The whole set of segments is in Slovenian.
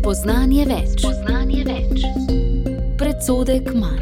Spoznanje več. Predsodek manj.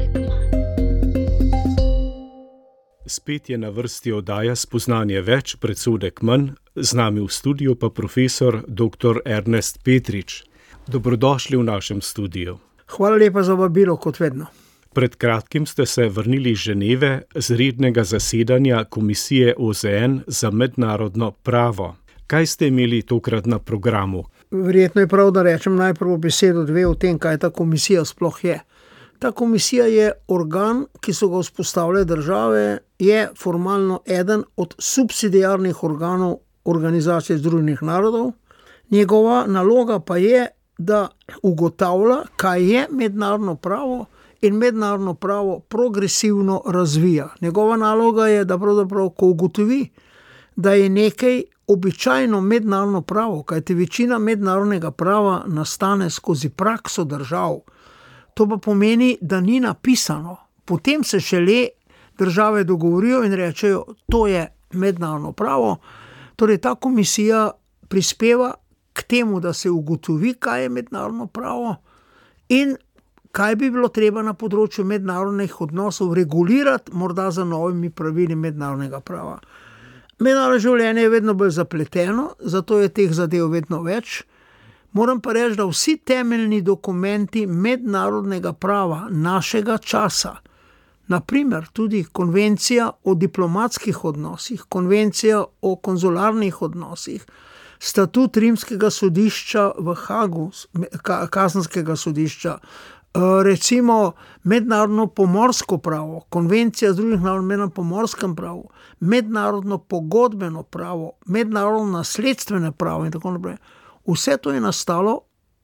Spet je na vrsti oddaja Spoznanje več, predsodek manj, z nami v studiu pa profesor dr. Ernest Petrič. Dobrodošli v našem studiu. Hvala lepa za vabilo, kot vedno. Pred kratkim ste se vrnili iz Ženeve z rednega zasedanja Komisije OZN za mednarodno pravo. Kaj ste imeli tokrat na programu? Verjetno je prav, da rečem najprej besedo dve o tem, kaj ta komisija sploh je. Ta komisija je organ, ki so ga vzpostavile države, je formalno eden od subsidiarnih organov Organizacije združenih narodov. Njegova naloga pa je, da ugotavlja, kaj je mednarodno pravo in mednarodno pravo progresivno razvija. Njegova naloga je, da pravzaprav, ko ugotovi, da je nekaj običajno mednarodno pravo, kajti večina mednarodnega prava nastane skozi prakso držav. To pa pomeni, da ni napisano. Potem se šele države dogovorijo in rečejo, to je mednarodno pravo. Torej ta komisija prispeva k temu, da se ugotovi, kaj je mednarodno pravo in kaj bi bilo treba na področju mednarodnih odnosov regulirati, morda za novimi pravili mednarodnega prava. Mednarodno življenje je vedno bolj zapleteno, zato je teh zadev vedno več. Moram pa reči, da vsi temeljni dokumenti mednarodnega prava našega časa, na primer tudi konvencija o diplomatskih odnosih, konvencija o konzularnih odnosih, statut Rimskega sodišča v Hagu, kazenskega sodišča, recimo mednarodno pomorsko pravo, konvencija Združenih narodov o mednarodnem pomorskem pravu, mednarodno pogodbeno pravo, mednarodno nasledstveno pravo in tako naprej. Vse to je nastalo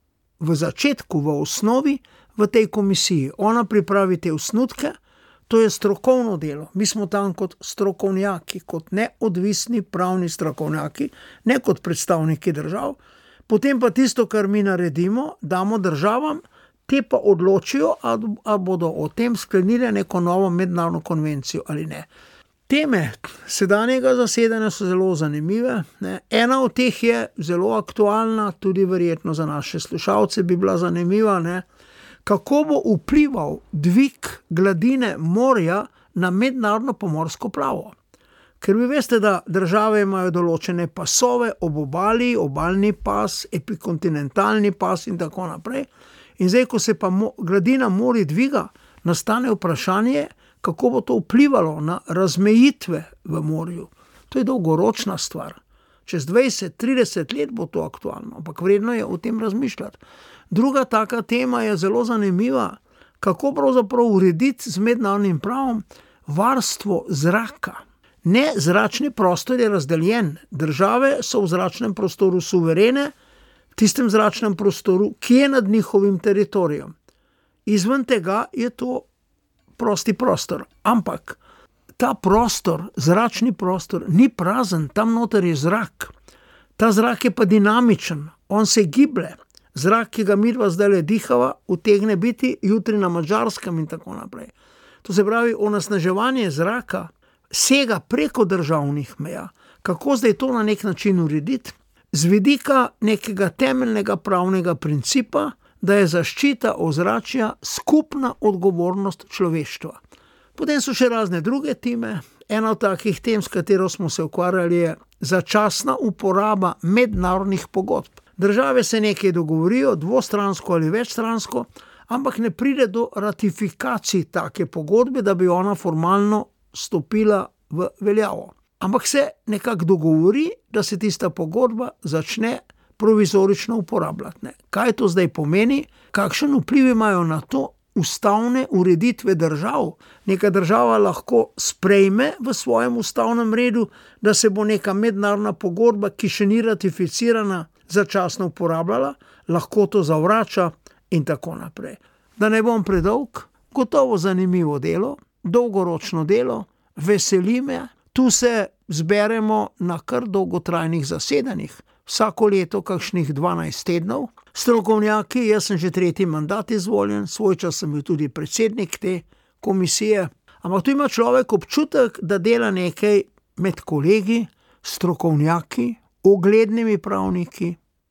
v začetku, v osnovi, v tej komisiji. Ona pripravi te osnutke, to je strokovno delo. Mi smo tam kot strokovnjaki, kot neodvisni pravni strokovnjaki, ne kot predstavniki držav. Potem pa tisto, kar mi naredimo, damo državam, te pa odločijo, ali bodo o tem sklenili neko novo mednarodno konvencijo ali ne. Teme sedanjega zasedanja so zelo zanimive. Ena od teh je zelo aktualna, tudi verjetno za naše slušalce bi bila zanimiva. Kako bo vplival dvig gladine morja na mednarodno pomorsko pravo? Ker vi veste, da države imajo določene pasove ob obali, obalni pas, epikontinentalni pas in tako naprej. In zdaj, ko se pa gladina morja dviga, nastane vprašanje, kako bo to vplivalo na razmejitve v morju. To je dolgoročna stvar. Čez 20-30 let bo to aktualno, ampak vredno je o tem razmišljati. Druga taka tema je zelo zanimiva, kako pravzaprav urediti z mednarodnim pravom varstvo zraka. Ne, zračni prostor je razdeljen. Države so v zračnem prostoru suverene, v tistem zračnem prostoru, ki je nad njihovim teritorijem. Izven tega je to prosti prostor. Ampak ta prostor, zračni prostor, ni prazen, tam noter je zrak. Ta zrak je pa dinamičen, on se giblje. Zrak, ki ga midva zdajle dihava, utegne biti jutri na Madžarskem in tako naprej. To se pravi, onesnaževanje zraka sega preko državnih meja. Kako zdaj to na nek način urediti? Z vidika nekega temeljnega pravnega principa, da je zaščita ozračja skupna odgovornost človeštva. Potem so še razne druge teme. Ena od takih tem, s katero smo se ukvarjali, je začasna uporaba mednarodnih pogodb. Države se nekaj dogovorijo, dvostransko ali večstransko, ampak ne pride do ratifikacij take pogodbe, da bi ona formalno stopila v veljavo. Ampak se nekako dogovori, da se tista pogodba začne provizorično uporabljati. Kaj to zdaj pomeni? Kakšen vpliv imajo na to ustavne ureditve držav? Neka država lahko sprejme v svojem ustavnem redu, da se bo neka mednarodna pogodba, ki še ni ratificirana, začasno uporabljala, lahko to zavrača in tako naprej. Da ne bom predolg, gotovo zanimivo delo, dolgoročno delo, veseli me. Tu se zberemo na kar dolgotrajnih zasedanjih, vsako leto kakšnih 12 tednov. Strokovnjaki, jaz sem že 3. mandat izvoljen, svoj čas sem bil tudi predsednik te komisije, ampak tu ima človek občutek, da dela nekaj med kolegi, strokovnjaki, uglednimi pravniki,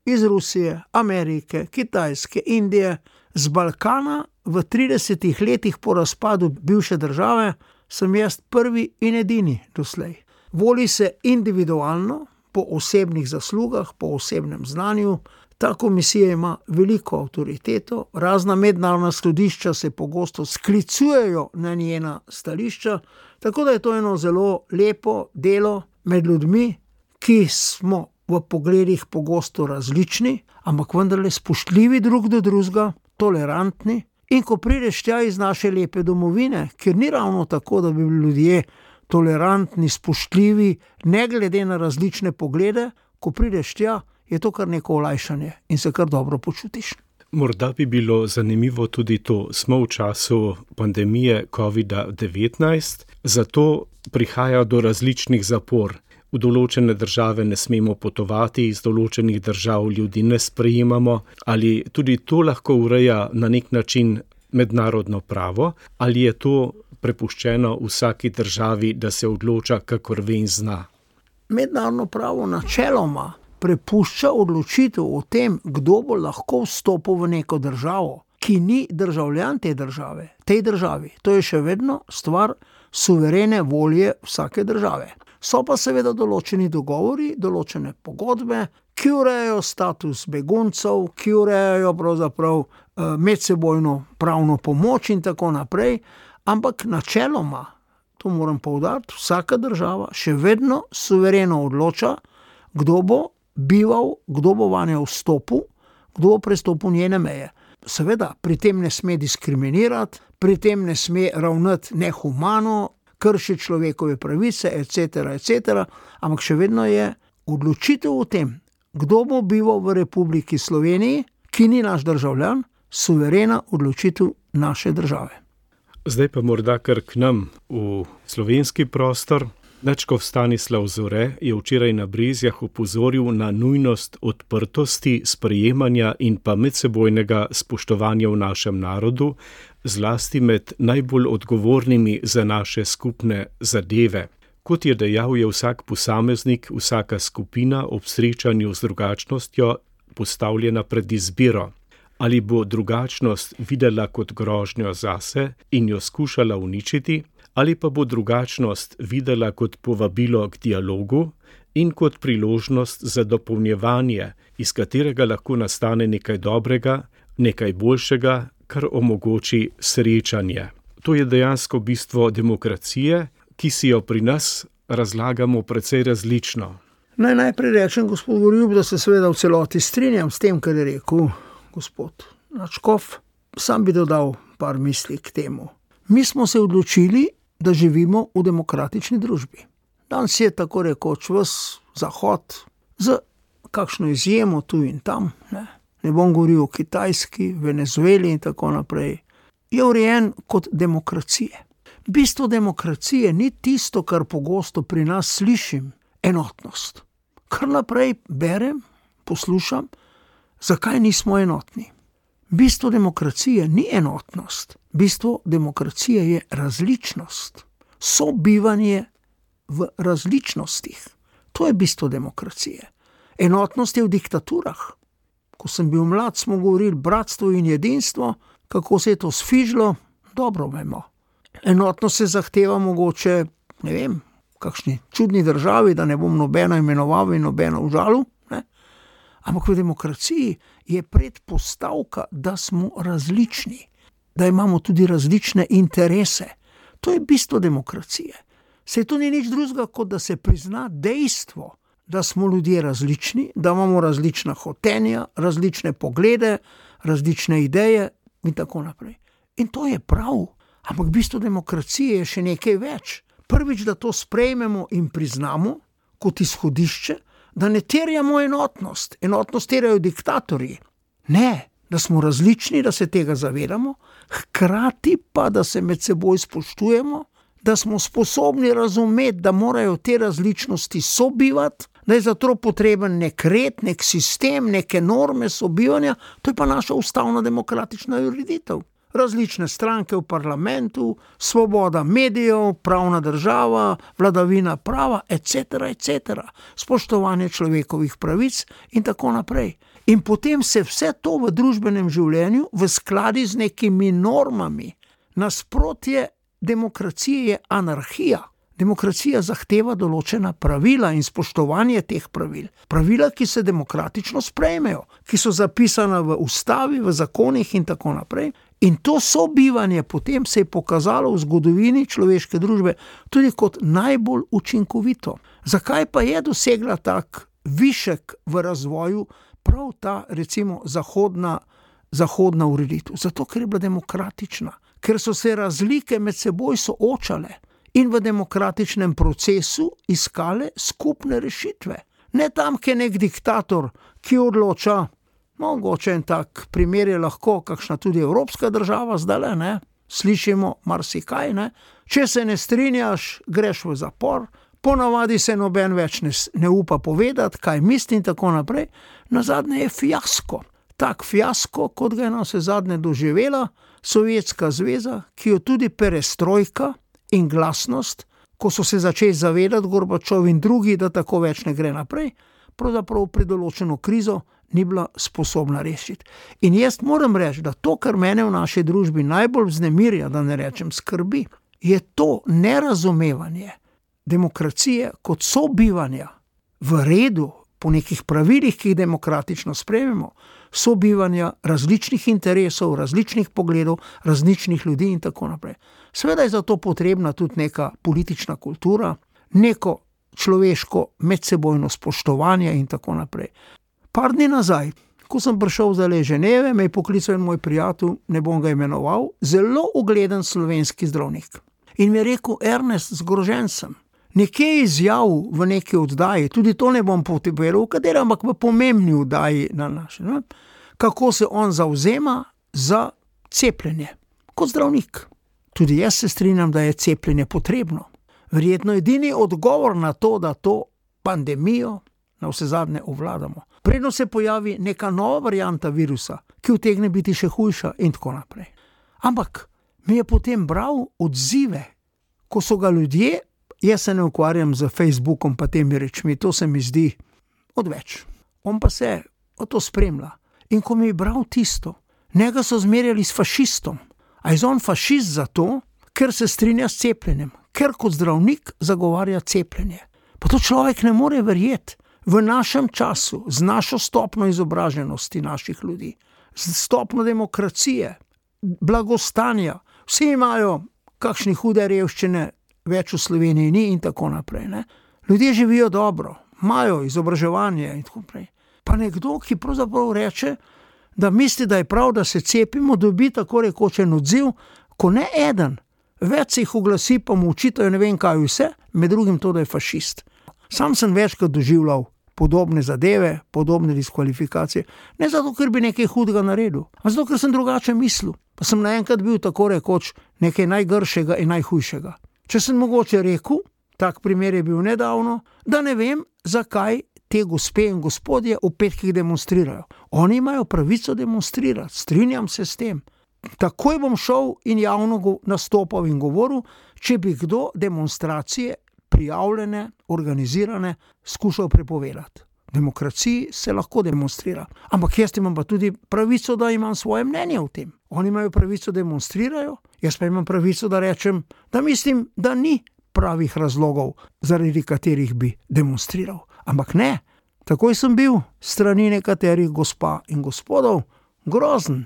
iz Rusije, Amerike, Kitajske, Indije, z Balkana v 30 letih po razpadu bivše države, sem jaz prvi in edini doslej. Voli se individualno, po osebnih zaslugah, po osebnem znanju. Ta komisija ima veliko avtoriteto, razna mednarodna sodišča se pogosto sklicujejo na njena stališča, tako da je to eno zelo lepo delo med ljudmi, ki smo v pogledih pogosto različni, ampak vendarle spoštljivi drug do drugega, tolerantni. In ko prideš tja iz naše lepe domovine, kjer ni ravno tako, da bi bili ljudje tolerantni, spoštljivi, ne glede na različne poglede, ko prideš tja, je to kar neko olajšanje in se kar dobro počutiš. Morda bi bilo zanimivo tudi to, smo v času pandemije COVID-19, zato prihaja do različnih zapor. V določene države ne smemo potovati, iz določenih držav ljudi ne sprejemamo, ali tudi to lahko ureja na nek način mednarodno pravo, ali je to prepuščeno vsaki državi, da se odloča, kakor ve in zna. Mednarodno pravo načeloma prepušča odločitev o tem, kdo bo lahko vstopil v neko državo, ki ni državljan te države, tej državi. To je še vedno stvar suverene volje vsake države. So pa seveda določeni dogovori, določene pogodbe, ki urejajo status beguncev, ki urejajo pravzaprav medsebojno pravno pomoč in tako naprej, ampak načeloma, to moram poudariti, vsaka država še vedno suvereno odloča, kdo bo bival, kdo bo vanjo vstopil, kdo bo prestopil njene meje. Seveda, pri tem ne sme diskriminirati, pri tem ne sme ravnati nehumano, kršiti človekove pravice, etc., ampak še vedno je odločitev o tem, kdo bo bival v Republiki Sloveniji, ki ni naš državljan, suverena odločitev naše države. Zdaj pa morda kar k nam v slovenski prostor. Nadškof Stanislav Zore je včeraj na Brezjah opozoril na nujnost odprtosti, sprejemanja in pa medsebojnega spoštovanja v našem narodu, zlasti med najbolj odgovornimi za naše skupne zadeve. Kot je dejal, je vsak posameznik, vsaka skupina ob srečanju z drugačnostjo postavljena pred izbiro. Ali bo drugačnost videla kot grožnjo zase in jo skušala uničiti, ali pa bo drugačnost videla kot povabilo k dialogu in kot priložnost za dopolnjevanje, iz katerega lahko nastane nekaj dobrega, nekaj boljšega, kar omogoči srečanje. To je dejansko bistvo demokracije, ki si jo pri nas razlagamo precej različno. Najprej rečem, gospod Gorjup, da se seveda v celoti strinjam s tem, kar je rekel gospod Nadškof. Sam bi dodal par misli k temu. Mi smo se odločili, da živimo v demokratični družbi. Danes je tako rekoč ves Zahod, z kakšno izjemo tu in tam, ne bom govoril o Kitajski, Venezueli in tako naprej, je urejen kot demokracije. Bistvo demokracije ni tisto, kar pogosto pri nas slišim, enotnost. Kar naprej berem, poslušam, zakaj nismo enotni. Bistvo demokracije ni enotnost. Bistvo demokracije je različnost. Sobivanje v različnostih. To je bistvo demokracije. Enotnost je v diktaturah. Ko sem bil mlad, smo govorili bratstvo in jedinstvo, kako se je to sfižilo, dobro vemo. Enotnost se zahteva mogoče, ne vem, v kakšni čudni državi, da ne bom nobeno imenoval in nobeno užalil, ampak v demokraciji je predpostavka, da smo različni, da imamo tudi različne interese. To je bistvo demokracije. Saj to ni nič drugega, kot da se prizna dejstvo, da smo ljudje različni, da imamo različna hotenja, različne poglede, različne ideje in tako naprej. In to je prav, ampak bistvo demokracije je še nekaj več. Prvič, da to sprejmemo in priznamo kot izhodišče, da ne terjamo enotnost. Enotnost terjajo diktatorji. Ne, da smo različni, da se tega zavedamo, hkrati pa, da se med seboj spoštujemo, da smo sposobni razumeti, da morajo te različnosti sobivati, da je zato potreben nek red, nek sistem, neke norme sobivanja. To je pa naša ustavna demokratična ureditev. Različne stranke v parlamentu, svoboda medijev, pravna država, vladavina prava, etc., spoštovanje človekovih pravic in tako naprej. In potem se vse to v družbenem življenju v skladi z nekimi normami. Nasprotje demokracije je anarhija. Demokracija zahteva določena pravila in spoštovanje teh pravil. Pravila, ki se demokratično sprejmejo, ki so zapisana v ustavi, v zakonih in tako naprej. In to sobivanje potem se je pokazalo v zgodovini človeške družbe tudi kot najbolj učinkovito. Zakaj pa je dosegla tak višek v razvoju prav ta, recimo, zahodna ureditev? Zato, ker je bila demokratična, ker so se razlike med seboj soočale in v demokratičnem procesu iskale skupne rešitve. Ne tam, kjer je nek diktator, ki odloča, mogoče en tak primer je lahko kakšna tudi evropska država zdajle, ne? Slišimo marsikaj, ne? Če se ne strinjaš, greš v zapor, ponavadi se noben več ne upa povedati, kaj misli in tako naprej. Nazadnje je fiasko. Tak fiasko, kot ga je navsezadnje doživela Sovjetska zveza, ki jo tudi perestrojka in glasnost, ko so se začeli zavedati Gorbačov in drugi, da tako več ne gre naprej, pravzaprav pri določeno krizo ni bila sposobna rešiti. In jaz moram reči, da to, kar mene v naši družbi najbolj vznemirja, da ne rečem skrbi, je to nerazumevanje demokracije kot sobivanja v redu, po nekih pravilih, ki jih demokratično sprejmemo, sobivanja različnih interesov, različnih pogledov, različnih ljudi in tako naprej. Seveda je za to potrebna tudi neka politična kultura, neko človeško medsebojno spoštovanje in tako naprej. Par dni nazaj, ko sem prišel zdaj iz Ženeve, me je poklical en moj prijatelj, ne bom ga imenoval, zelo ugleden slovenski zdravnik. In mi je rekel: Ernest, zgrožen sem. Nekje je izjavil v neki oddaji, tudi to ne bom povedal, v kateri, ampak v pomembni oddaji na naši, ne? Kako se on zavzema za cepljenje. Kot zdravnik. Tudi jaz se strinjam, da je cepljenje potrebno. Verjetno edini odgovor na to, da to pandemijo navsezadnje obvladamo. Predno se pojavi neka nova varianta virusa, ki utegne biti še hujša in tako naprej. Ampak mi je potem bral odzive, ko so ga ljudje, jaz se ne ukvarjam z Facebookom pa temi rečmi, to se mi zdi odveč. On pa se to spremlja. In ko mi je bral tisto, njega so zmerjali s fašistom. A je on fašist zato, ker se strinja s cepljenjem, ker kot zdravnik zagovarja cepljenje. Pa to človek ne more verjeti. V našem času, z našo stopno izobraženosti naših ljudi, z stopno demokracije, blagostanja, vsi imajo kakšne hude revščine, več v Sloveniji ni in tako naprej. Ne? Ljudje živijo dobro, imajo izobraževanje in tako naprej. Pa nekdo, ki pravzaprav reče, da misli, da je prav, da se cepimo, dobi tako rekoč en odziv, ko ne eden, več se jih oglasi, pa mu očitajo ne vem kaj vse, med drugim to, da je fašist. Sam sem večkrat doživljal podobne zadeve, podobne diskvalifikacije, ne zato, ker bi nekaj hudega naredil, ampak zato, ker sem drugače mislil. Pa sem naenkrat bil tako rekoč nekaj najgršega in najhujšega. Če sem mogoče rekel, tak primer je bil nedavno, da ne vem, zakaj te gospe in gospodje v petkih demonstrirajo. Oni imajo pravico demonstrirati, strinjam se s tem. Takoj bom šel in javno nastopal in govoril, če bi kdo demonstracije prijavljene, organizirane, skušal prepovedati. V demokraciji se lahko demonstrira. Ampak jaz imam pa tudi pravico, da imam svoje mnenje o tem. Oni imajo pravico, da demonstrirajo, jaz pa imam pravico, da rečem, da mislim, da ni pravih razlogov, zaradi katerih bi demonstriral. Ampak ne, takoj sem bil strani nekaterih gospa in gospodov grozen,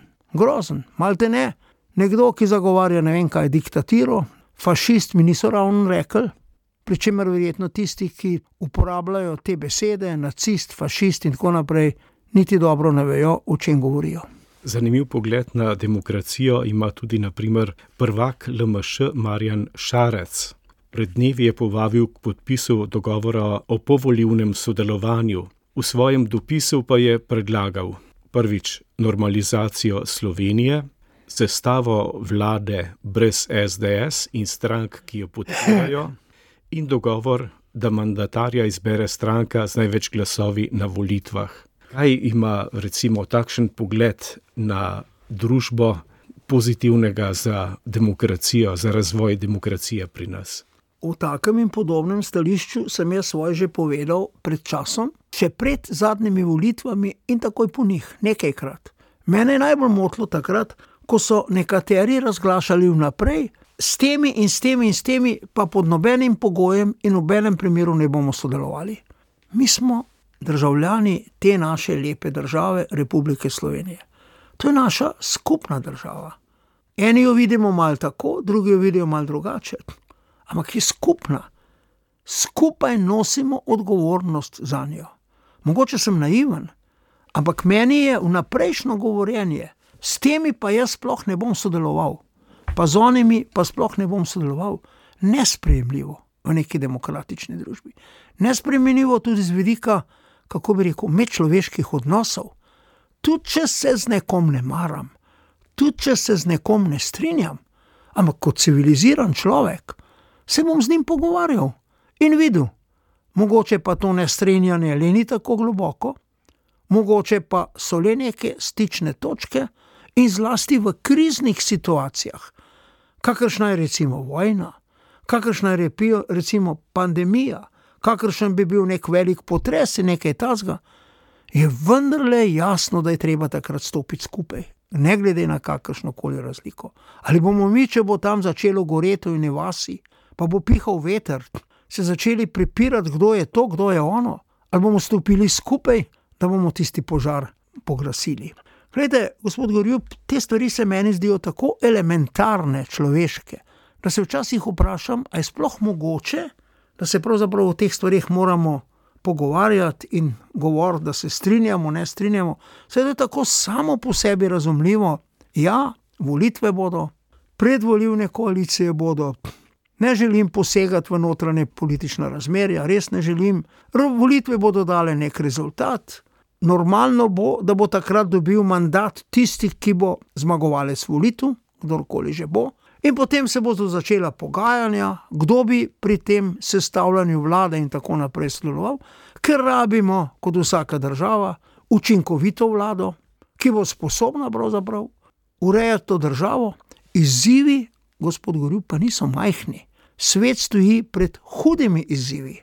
malte ne. Nekdo, ki zagovarja ne vem kaj diktaturo, fašist mi niso ravno rekli, pri čemer verjetno tisti, ki uporabljajo te besede, nacist, fašist in tako naprej, niti dobro ne vejo, o čem govorijo. Zanimiv pogled na demokracijo ima tudi na primer prvak LMŠ Marjan Šarec. Pred dnevi je povabil k podpisu dogovora o povolilnem sodelovanju. V svojem dopisu pa je predlagal prvič normalizacijo Slovenije, sestavo vlade brez SDS in strank, ki jo podpirajo, in dogovor, da mandatarja izbere stranka z največ glasovi na volitvah. Kaj ima recimo takšen pogled na družbo pozitivnega za demokracijo, za razvoj demokracije pri nas? O takem in podobnem stališču sem jaz svoje že povedal pred časom, še pred zadnjimi volitvami in takoj po njih, nekajkrat. Mene je najbolj motilo takrat, ko so nekateri razglašali vnaprej, s temi in s temi in s temi pa pod nobenim pogojem in v nobenem primeru ne bomo sodelovali. Mi smo državljani te naše lepe države, Republike Slovenije. To je naša skupna država. Eni jo vidimo malo tako, drugi jo vidijo malo drugače. Ampak je skupna. Skupaj nosimo odgovornost za njo. Mogoče sem naiven, ampak meni je vnaprejšnjo govorjenje, s temi pa jaz sploh ne bom sodeloval, pa z onimi pa sploh ne bom sodeloval, nesprejemljivo v neki demokratični družbi. Nesprejemljivo tudi z vidika, kako bi rekel, medčloveških odnosov. Tudi če se z nekom ne maram, tudi če se z nekom ne strinjam, ampak kot civiliziran človek, se bom z njim pogovarjal in videl. Mogoče pa to nestrinjanje le ni tako globoko, mogoče pa so le neke stične točke in zlasti v kriznih situacijah, kakršna je recimo vojna, kakršna je recimo pandemija, kakršen bi bil nek velik potres in nekaj takega, je vendarle jasno, da je treba takrat stopiti skupaj, ne glede na kakršnokoli razliko. Ali bomo mi, če bo tam začelo goreti v nevasi, pa bo pihal veter, se začeli prepirati, kdo je to, kdo je ono, ali bomo stopili skupaj, da bomo tisti požar pogasili. Glejte, gospod Gorjup, te stvari se meni zdijo tako elementarne, človeške, da se včasih vprašam, a je sploh mogoče, da se pravzaprav o teh stvarih moramo pogovarjati in govoriti, da se strinjamo, ne strinjamo. Saj to je tako samo po sebi razumljivo. Ja, volitve bodo, predvolilne koalicije bodo, ne želim posegati v notranje politična razmerja, res ne želim. Volitve bodo dale nek rezultat. Normalno bo, da bo takrat dobil mandat tisti, ki bo zmagovalec volitev, kdorkoli že bo. In potem se bodo začela pogajanja, kdo bi pri tem sestavljanju vlade in tako naprej sodeloval, ker rabimo, kot vsaka država, učinkovito vlado, ki bo sposobna pravzaprav urejati to državo. Izzivi, gospod Gorjup, pa niso majhni. Svet stoji pred hudimi izzivi,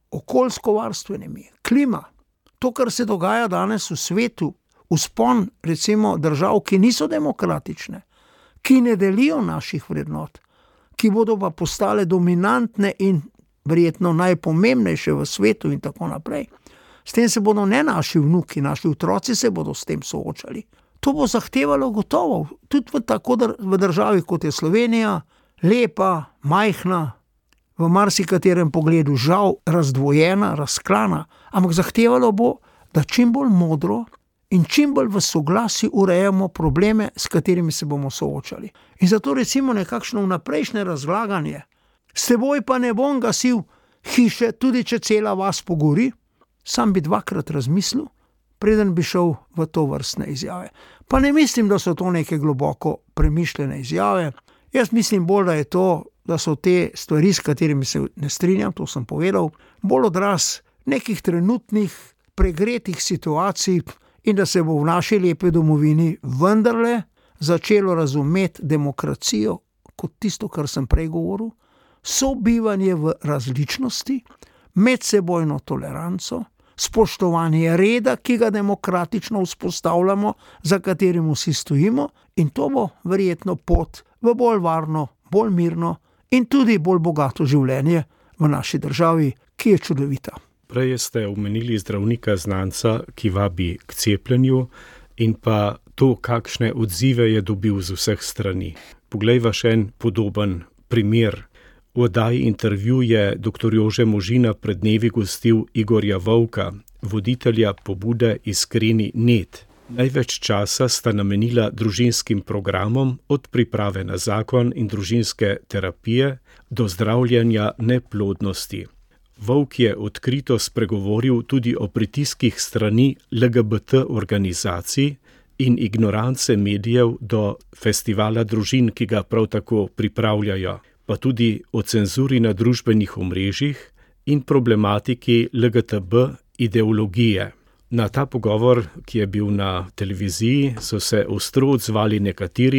okoljsko-varstvenimi, klima. To, kar se dogaja danes v svetu, vzpon recimo držav, ki niso demokratične, ki ne delijo naših vrednot, ki bodo pa postale dominantne in verjetno najpomembnejše v svetu in tako naprej. S tem se bodo ne naši vnuki, naši otroci se bodo s tem soočali. To bo zahtevalo gotovo, tudi v državi, kot je Slovenija, lepa, majhna, v marsikaterem pogledu žal razdvojena, razklana, ampak zahtevalo bo, da čim bolj modro in čim bolj v soglasju urejamo probleme, s katerimi se bomo soočali. In zato recimo nekakšno vnaprejšnje razlaganje, s teboj pa ne bom gasil hiše, tudi če cela vas pogori, sam bi dvakrat razmislil, preden bi šel v to vrstne izjave. Pa ne mislim, da so to neke globoko premišljene izjave. Jaz mislim bolj, da so te stvari, s katerimi se ne strinjam, to sem povedal, bolj odraz nekih trenutnih pregretih situacij in da se bo v naši lepi domovini vendarle začelo razumeti demokracijo kot tisto, kar sem prej govoril, sobivanje v različnosti, medsebojno toleranco, spoštovanje reda, ki ga demokratično vzpostavljamo, za katerim vsi stojimo, in to bo verjetno pot v bolj varno, bolj mirno in tudi bolj bogato življenje v naši državi, ki je čudovita. Prej ste omenili zdravnika znanca, ki vabi k cepljenju, in pa to, kakšne odzive je dobil z vseh strani. Poglejva še en podoben primer. V oddaji Intervju je dr. Jože Možina pred dnevi gostil Igorja Vovka, voditelja pobude Iskreni net. Največ časa sta namenila družinskim programom, od priprave na zakon in družinske terapije do zdravljenja neplodnosti. Vovk je odkrito spregovoril tudi o pritiskih strani LGBT organizacij in ignorance medijev do festivala družin, ki ga prav tako pripravljajo, pa tudi o cenzuri na družbenih omrežjih in problematiki LGTB ideologije. Na ta pogovor, ki je bil na televiziji, so se ostro odzvali nekateri,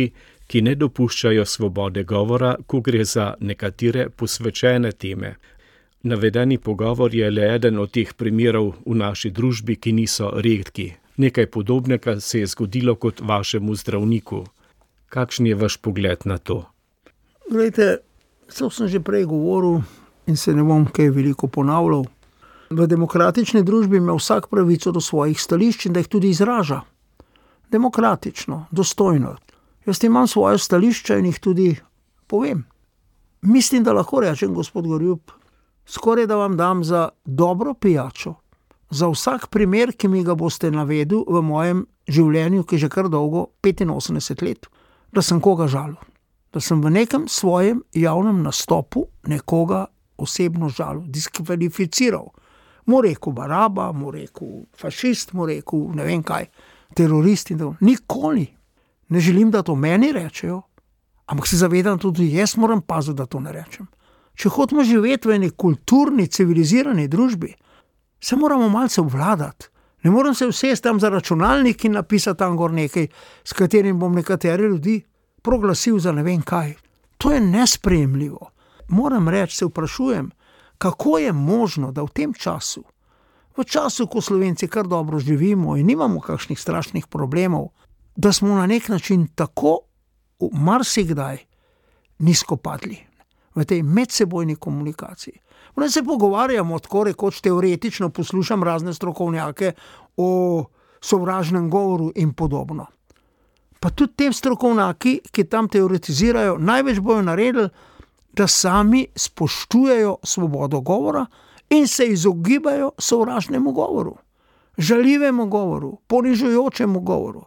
ki ne dopuščajo svobode govora, ko gre za nekatere posvečene teme. Navedeni pogovor je le eden od teh primerov v naši družbi, ki niso redki. Nekaj podobnega se je zgodilo kot vašemu zdravniku. Kakšen je vaš pogled na to? Glejte, to sem že prej govoril in se ne bom kaj veliko ponavljal. V demokratični družbi ima vsak pravico do svojih stališč in da jih tudi izraža. Demokratično, dostojno. Jaz imam svoje stališča in jih tudi povem. Mislim, da lahko rečem, gospod Gorjup, skoraj da vam dam za dobro pijačo, za vsak primer, ki mi ga boste navedel v mojem življenju, ki je že kar dolgo, 85 let, da sem koga žalil. Da sem v nekem svojem javnem nastopu nekoga osebno žalil, diskvalificiral. Mu rekel baraba, mu rekel fašist, mu rekel ne vem kaj, terorist in tako. Nikoli ne želim, da to meni rečejo, ampak se zavedam tudi, jaz moram paziti, da to ne rečem. Če hotimo živeti v eni kulturni, civilizirani družbi, se moramo malce obvladati. Ne morem se usesti tam za računalnik in napisati tam gor nekaj, s katerim bom nekatere ljudi proglasil za ne vem kaj. To je nesprejemljivo. Moram reči, se vprašujem, kako je možno, da v tem času, v času, ko Slovenci kar dobro živimo in nimamo kakšnih strašnih problemov, da smo na nek način tako marsikdaj nizko padli v tej medsebojni komunikaciji. Zdaj se pogovarjamo, tako rekoč teoretično poslušam razne strokovnjake o sovražnem govoru in podobno. Pa tudi tem strokovnjaki, ki tam teoretizirajo, največ bojo naredili, da sami spoštujejo svobodo govora in se izogibajo sovražnemu govoru, žaljivemu govoru, ponižujočemu govoru.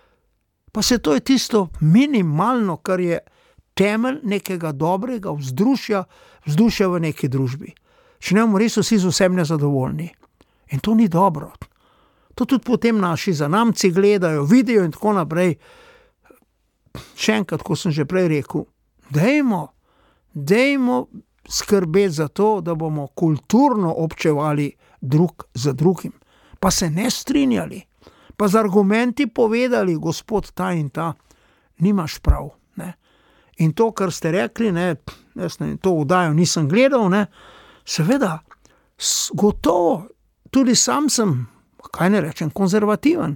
Pa se to je tisto minimalno, kar je temelj nekega dobrega vzdušja v neki družbi. Če ne bomo res vsi z vsem nezadovoljni. In to ni dobro. To tudi potem naši zanamci gledajo, vidijo in tako naprej. Še enkrat, ko sem že prej rekel, dajmo skrbeti za to, da bomo kulturno občevali drug za drugim. Pa se ne strinjali. Pa z argumenti povedali, gospod ta in ta, nimaš prav. Ne? In to, kar ste rekli, ne, jaz ne, to oddajo nisem gledal, ne, seveda, gotovo, tudi sam sem, kaj ne rečem, konzervativen.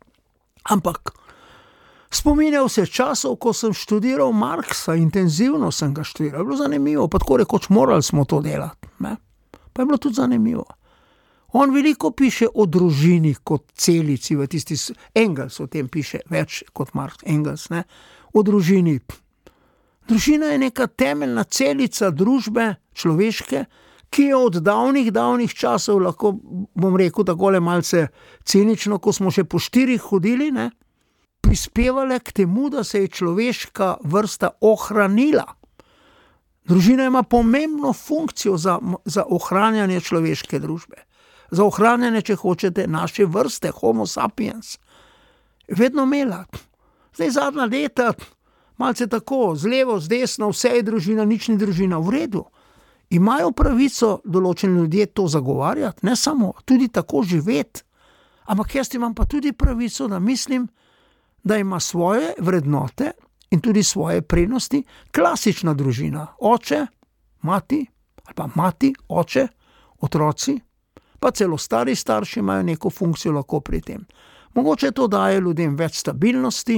Ampak spominjal se časov, ko sem študiral Marxa, intenzivno sem ga študiral, je bilo zanimivo, pa tako rekoč morali smo to delati, ne? Pa je bilo tudi zanimivo. On veliko piše o družini kot celici, v tisti, Engels o tem piše več kot Marx, Engels, ne? O družini. Družina je neka temeljna celica družbe človeške, ki je od davnih časov, lahko bom rekel takole malce cinično, ko smo še po 4 hodili, ne, prispevale k temu, da se je človeška vrsta ohranila. Družina ima pomembno funkcijo za ohranjanje človeške družbe. Za ohranjanje, če hočete, naše vrste, homo sapiens. Vedno imela. Zdaj zadnja leta, malce tako, z levo, z desno, vse je družina, nič ni družina, v redu. Imajo pravico določeni ljudje to zagovarjati, ne samo, tudi tako živeti. Ampak jaz imam pa tudi pravico, da mislim, da ima svoje vrednote in tudi svoje prednosti klasična družina. Oče, mati, ali pa mati, oče, otroci, pa celo stari starši imajo neko funkcijo lahko pri tem. Mogoče to daje ljudem več stabilnosti,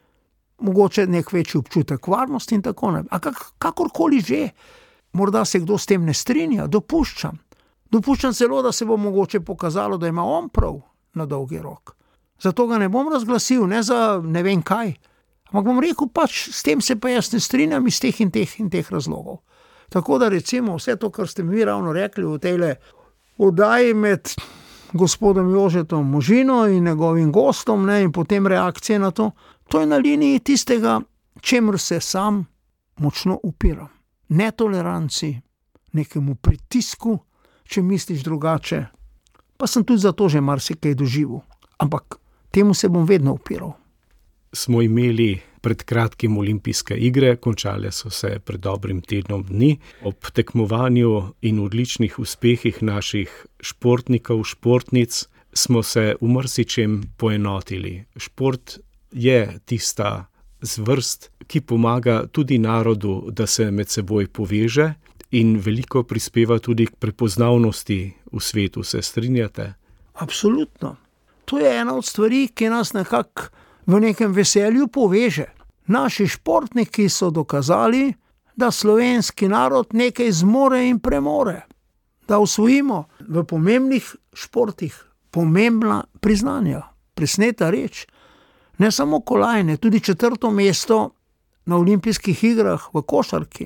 mogoče nek večji občutek varnosti in tako naprej. A kakorkoli že, morda se kdo s tem ne strinja, dopuščam. Dopuščam celo, da se bo mogoče pokazalo, da ima on prav na dolgi rok. Zato ga ne bom razglasil, ne za ne vem kaj. Ampak bom rekel, pač s tem se pa jaz ne strinjam iz teh in teh razlogov. Tako da recimo vse to, kar ste mi ravno rekli v tejle oddaji med gospodom Jožetom Možino in njegovim gostom, ne, in potem reakcije na to, to je na liniji tistega, čemur se sam močno upiram. Netoleranci, nekemu pritisku, če misliš drugače. Pa sem tudi zato že marsikaj doživel. Ampak temu se bom vedno upiral. Smo imeli pred kratkim olimpijske igre, končale so se pred dobrim tednom dni. Ob tekmovanju in odličnih uspehih naših športnikov, športnic smo se v marsičem poenotili. Šport je tista zvrst, ki pomaga tudi narodu, da se med seboj poveže in veliko prispeva tudi k prepoznavnosti v svetu. Se strinjate? Absolutno. To je ena od stvari, ki nas nekako v nekem veselju poveže. Naši športniki so dokazali, da slovenski narod nekaj zmore in premore. Da osvojimo v pomembnih športih pomembna priznanja. Presneta reč. Ne samo kolajne, tudi 4. mesto na olimpijskih igrah v košarki.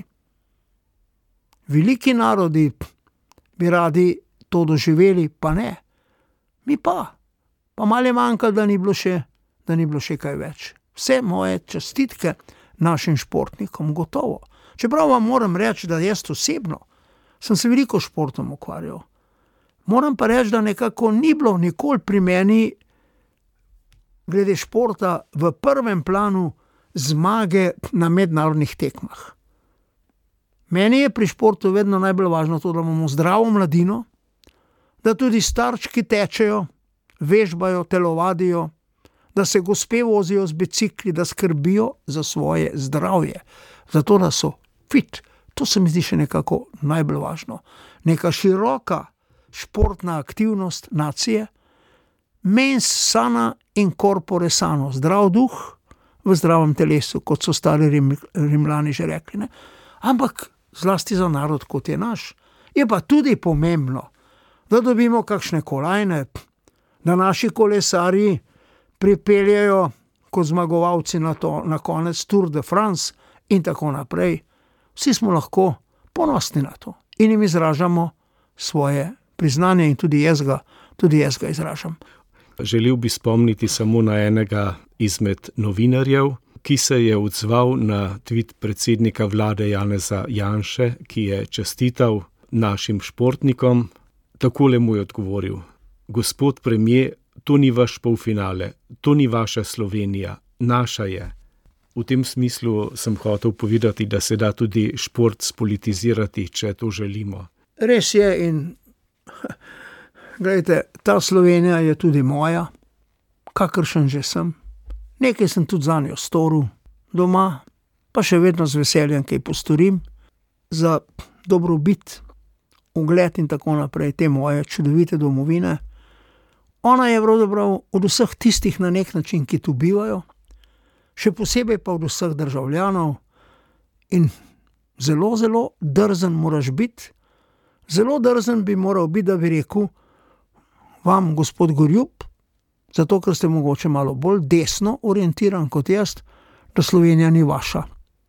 Veliki narodi bi radi to doživeli, pa ne. Mi pa malo je manjkalo, da ni bilo še kaj več. Vse moje čestitke našim športnikom, gotovo. Čeprav vam moram reči, da jaz osebno sem se veliko športom ukvarjal. Moram pa reči, da nekako ni bilo nikoli pri meni glede športa v prvem planu zmage na mednarodnih tekmah. Meni je pri športu vedno najbolj važno to, da imamo zdravo mladino, da tudi starčki tečejo, vežbajo, telovadijo, da se gospe vozijo z bicikli, da skrbijo za svoje zdravje, zato da so fit. To se mi zdi še nekako najbolj važno. Neka široka športna aktivnost nacije, mens sana in corpore sano, zdrav duh v zdravem telesu, kot so stari Rimljani že rekli. Ne? Ampak zlasti za narod, kot je naš, je pa tudi pomembno, da dobimo kakšne kolajne, da naši kolesarji pripeljejo kot zmagovalci na konec Tour de France in tako naprej. Vsi smo lahko ponosni na to in jim izražamo svoje priznanje in tudi jaz ga izražam. Želel bi spomniti samo na enega izmed novinarjev, ki se je odzval na tweet predsednika vlade Janeza Janše, ki je čestital našim športnikom. Takole mu je odgovoril: gospod premier, to ni vaš polfinale, to ni vaša Slovenija, naša je. V tem smislu sem hotel povedati, da se da tudi šport spolitizirati, če to želimo. Res je in glejte, ta Slovenija je tudi moja, kakršen že sem. Nekaj sem tudi zanjo storil doma, pa še vedno z veseljem kaj postorim za dobrobit, ugled in tako naprej te moje čudovite domovine. Ona je pravzaprav od vseh tistih na nek način, ki tu bivajo, še posebej pa od vseh državljanov in zelo, zelo drzen moraš biti. Zelo drzen bi moral biti, da bi rekel vam, gospod Gorjup, zato ker ste mogoče malo bolj desno orientiran kot jaz, da Slovenija ni vaša.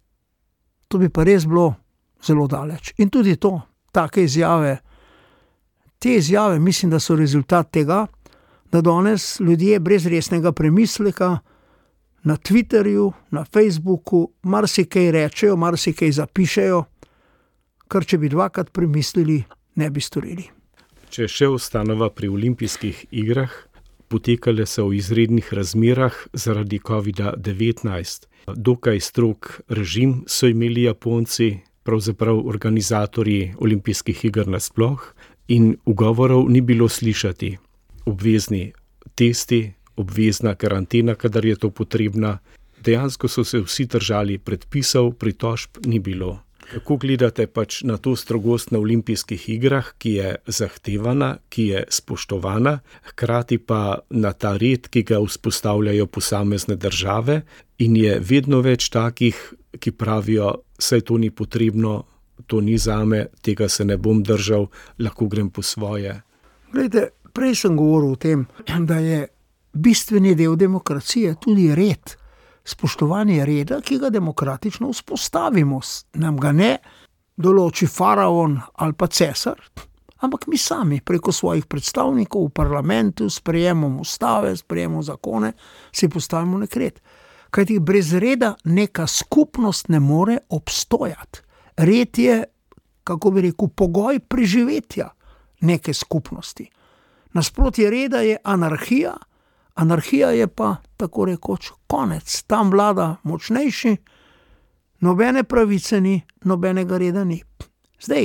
To bi pa res bilo zelo daleč. In tudi to, take izjave, te izjave mislim, da so rezultat tega, da danes ljudje brez resnega premisleka na Twitterju, na Facebooku marsikaj rečejo, marsikaj zapišejo, kar če bi dvakrat premislili, ne bi storili. Če še ostanova pri olimpijskih igrah, potekale so v izrednih razmerah zaradi COVID-19. Dokaj strog režim so imeli Japonci, pravzaprav organizatorji olimpijskih iger nasploh, in ugovorov ni bilo slišati. Obvezni testi, obvezna karantena, kadar je to potrebna. Dejansko so se vsi držali predpisov, pritožb ni bilo. Kako gledate pač na to strogost na olimpijskih igrah, ki je zahtevana, ki je spoštovana, hkrati pa na ta red, ki ga vzpostavljajo posamezne države, in je vedno več takih, ki pravijo, saj to ni potrebno, to ni zame, tega se ne bom držal, lahko grem po svoje. Glejte, prej sem govoril o tem, da je bistveni del demokracije tudi red. Spoštovanje reda, ki ga demokratično vzpostavimo. Nam ga ne določi faraon ali pa cesar, ampak mi sami preko svojih predstavnikov v parlamentu sprejemamo ustave, sprejemamo zakone, si postavimo nek red. Kajti brez reda neka skupnost ne more obstojati. Red je, kako bi rekel, pogoj preživetja neke skupnosti. Nasprotje reda je anarhija. Anarhija je pa, tako rekoč, konec. Tam vlada močnejši, nobene pravice ni, nobenega reda ni. Zdaj,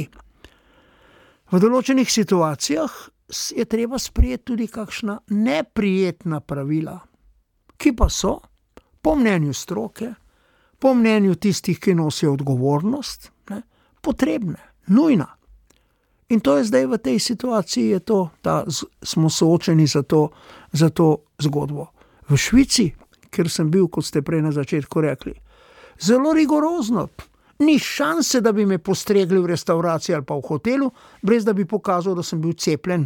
v določenih situacijah je treba sprejeti tudi kakšna neprijetna pravila, ki pa so, po mnenju stroke, po mnenju tistih, ki nosijo odgovornost, potrebne, nujna. In to je zdaj v tej situaciji, smo soočeni za to zgodbo. V Švici, kjer sem bil, kot ste prej na začetku rekli, zelo rigorozno. Ni šanse, da bi me postregli v restavraciji ali pa v hotelu, brez da bi pokazal, da sem bil cepljen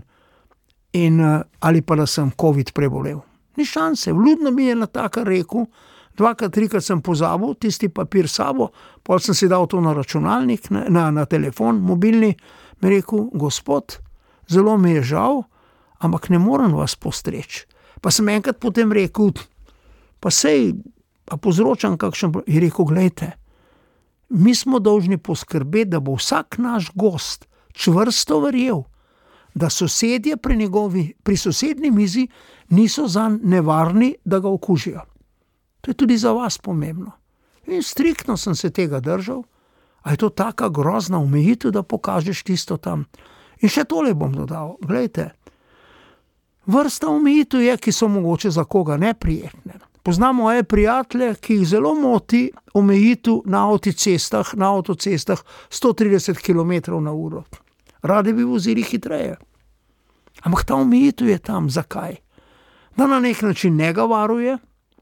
ali pa da sem COVID prebolel. Ni šanse. Vljudno mi je natakar rekel, 2, 3 sem pozabil tisti papir sabo, potem sem si dal to na računalnik, na telefon, mobilni, mi rekel, gospod, zelo mi je žal, ampak ne morem vas postreči. Pa sem enkrat potem rekel, pa sej, pa povzročam kakšen, je rekel, glejte, mi smo dolžni poskrbeti, da bo vsak naš gost čvrsto verjel, da sosedje pri sosednji mizi niso zanj nevarni, da ga okužijo. To je tudi za vas pomembno. In striktno sem se tega držal. A je to taka grozna omejitev, da pokažeš tisto tam? In še tole bom dodal. Glejte, vrsta omejitev je, ki so mogoče za koga neprijetne. Poznam moje prijatelje, ki jih zelo moti omejitev na avtocestah 130 km/h. Radi bi vozili hitreje. Ampak ta omejitev je tam. Zakaj? Da na nek način njega varuje,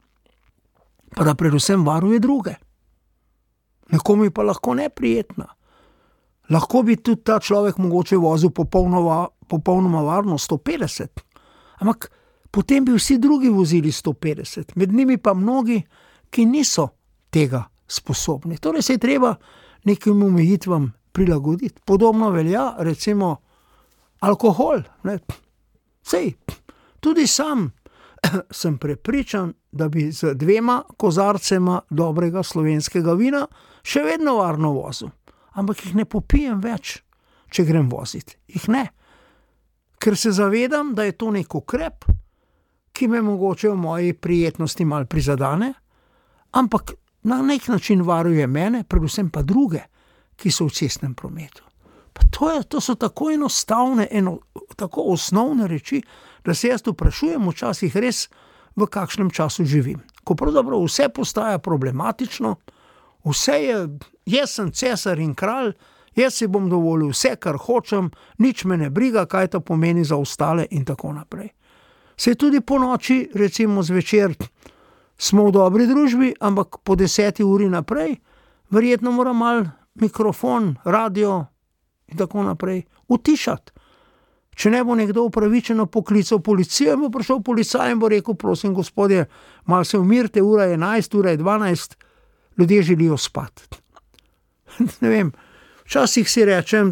pa da predvsem varuje druge. Nekomu je pa lahko neprijetna. Lahko bi tudi ta človek mogoče vozil popolnoma varno 150, ampak potem bi vsi drugi vozili 150, med njimi pa mnogi, ki niso tega sposobni. Torej se je treba nekim omejitvam prilagoditi. Podobno velja recimo alkohol. Sej, tudi sam sem prepričan, da bi z 2 kozarcema dobrega slovenskega vina še vedno varno vozil. Ampak jih ne popijem več, če grem voziti. Jih ne. Ker se zavedam, da je to nek ukrep, ki me mogoče v moji prijetnosti malo prizadane, ampak na nek način varuje mene, predvsem pa druge, ki so v cestnem prometu. Pa to so tako enostavne, tako osnovne reči, da se jaz vprašujem včasih res, v kakšnem času živim. Ko pravzaprav vse postaja problematično, vse je, jaz sem cesar in kralj, jaz si bom dovolil vse, kar hočem, nič me ne briga, kaj to pomeni za ostale in tako naprej. Se tudi po noči, recimo zvečer, smo v dobri družbi, ampak po 10 uri naprej, verjetno moram malo mikrofon, radio in tako naprej utišati. Če ne bo nekdo upravičeno poklical policijo, bo prišel policaj in bo rekel, prosim gospodje, malo se umirite, ura je 11, ura je 12, ljudje želijo spati. Ne vem, včasih si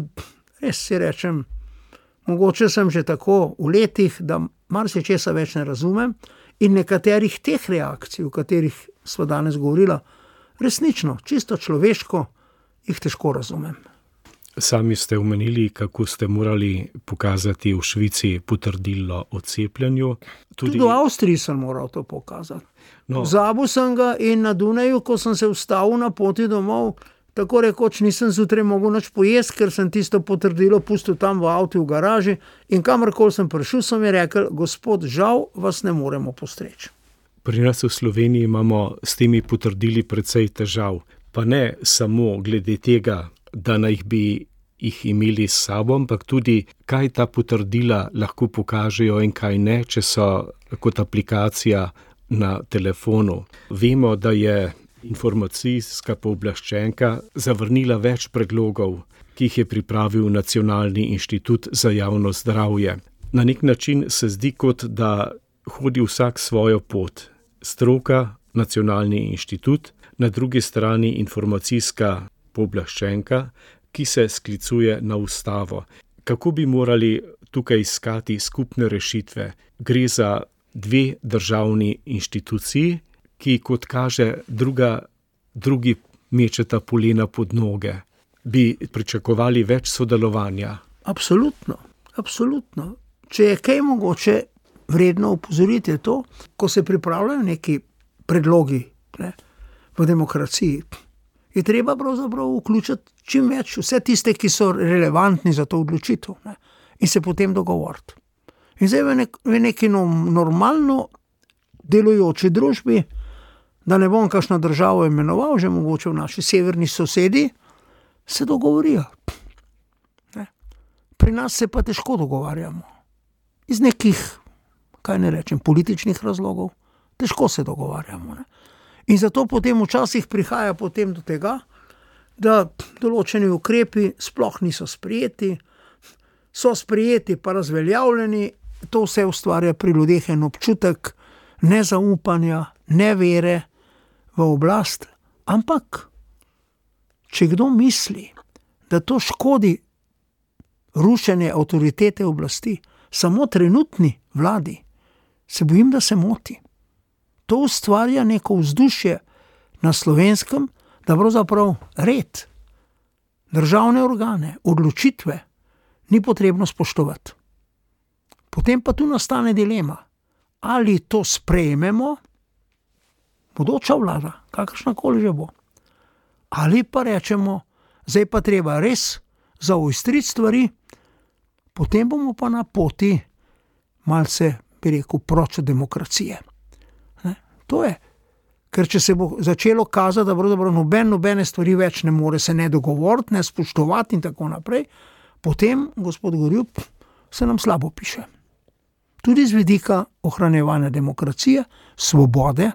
rečem, mogoče sem že tako v letih, da marsičesa več ne razumem in nekaterih teh reakcij, o katerih sva danes govorila, resnično, čisto človeško, jih težko razumem. Sami ste omenili, kako ste morali pokazati v Švici potrdilo o cepljenju. Tudi v Avstriji sem moral to pokazati. Zabil sem ga in na Dunaju, ko sem se ustavil na poti domov, tako rekoč nisem zjutraj mogel nič pojesti, ker sem tisto potrdilo pustil tam v avtu v garaži in kamorkoli sem prišel, so mi rekli, gospod, žal vas ne moremo postreči. Pri nas v Sloveniji imamo s temi potrdili precej težav, pa ne samo glede tega, da naj bi jih imeli s sabo, ampak tudi, kaj ta potrdila lahko pokažejo in kaj ne, če so kot aplikacija na telefonu. Vemo, da je informacijska pooblaščenka zavrnila več predlogov, ki jih je pripravil Nacionalni inštitut za javno zdravje. Na nek način se zdi, kot da hodi vsak svojo pot. Stroka, Nacionalni inštitut, na drugi strani informacijska pooblaščenka, ki se sklicuje na ustavo. Kako bi morali tukaj iskati skupne rešitve? Gre za 2 državni inštituciji, ki, kot kaže, drugi mečeta polena pod noge. Bi pričakovali več sodelovanja? Absolutno. Če je kaj mogoče vredno opozoriti, je to, ko se pripravljajo neki predlogi v demokraciji, je treba pravzaprav vključiti čim več vse tiste, ki so relevantni za to odločitev, in se potem dogovoriti. In zdaj v neki normalno delujoči družbi da ne bom kakšno državo imenoval, že mogoče v naši severni sosedi, se dogovorijo. Ne? Pri nas se pa težko dogovarjamo. Iz nekih, kaj ne rečem, političnih razlogov, težko se dogovarjamo. Ne? In zato potem včasih prihaja potem do tega, da določeni ukrepi sploh niso sprejeti, so sprejeti pa razveljavljeni, to vse ustvarja pri ljudeh en občutek nezaupanja, nevere v oblast, ampak če kdo misli, da to škodi rušenje avtoritete oblasti, samo trenutni vladi, se bojim, da se moti. To ustvarja neko vzdušje na Slovenskem, da pravzaprav red, državne organe, odločitve ni potrebno spoštovati. Potem pa tu nastane dilema, ali to sprejmemo, bodoča vlada, kakršnakoli že bo, ali pa rečemo, zdaj pa treba res zaostriti stvari, potem bomo pa na poti malce, bi rekel, proč od demokracije. Ne? To je. Ker če se bo začelo kazati, da nobene stvari več ne more se ne dogovoriti, ne spoštovati in tako naprej, potem, gospod Gorjup, se nam slabo piše. Tudi z vidika ohranjevanja demokracije, svobode,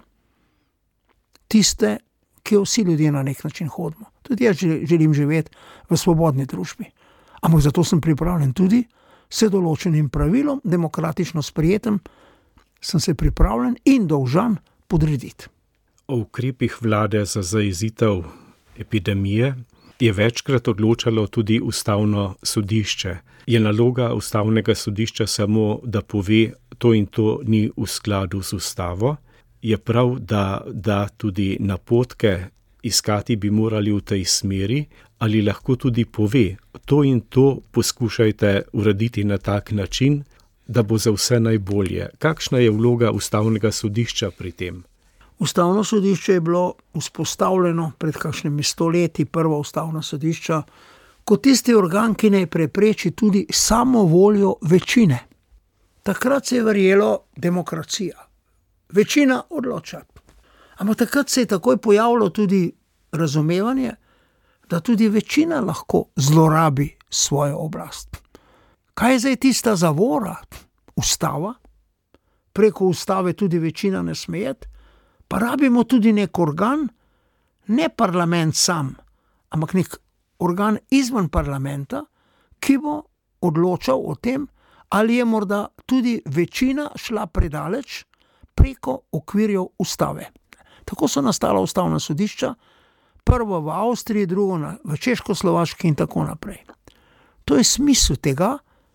tiste, ki jo vsi ljudje na nek način hodimo. Tudi jaz želim živeti v svobodni družbi. Ampak zato sem pripravljen tudi se določenim pravilom, demokratično sprijetem, sem se pripravljen in dolžan podrediti. O ukrepih vlade za zajezitev epidemije je večkrat odločalo tudi Ustavno sodišče. Je naloga Ustavnega sodišča samo, da pove, to in to ni v skladu z Ustavo? Je prav, da tudi napotke iskati bi morali v tej smeri, ali lahko tudi pove, to in to poskušajte urediti na tak način, da bo za vse najbolje. Kakšna je vloga Ustavnega sodišča pri tem? Ustavno sodišče je bilo vzpostavljeno pred kakšnimi stoletji, prvo ustavno sodišče, kot tisti organ, ki naj prepreči tudi samovoljo večine. Takrat se je verjelo demokracija. Večina odloča. Ampak takrat se je takoj pojavilo tudi razumevanje, da tudi večina lahko zlorabi svojo oblast. Kaj je zdaj tista zavora? Ustava? Preko ustave tudi večina ne smejeti? Pa rabimo tudi nek organ, ne parlament sam, ampak nek organ izven parlamenta, ki bo odločal o tem, ali je morda tudi večina šla predaleč preko okvirjev ustave. Tako so nastala ustavna sodišča, prvo v Avstriji, drugo v Češko-Slovaški in tako naprej. To je smisel tega,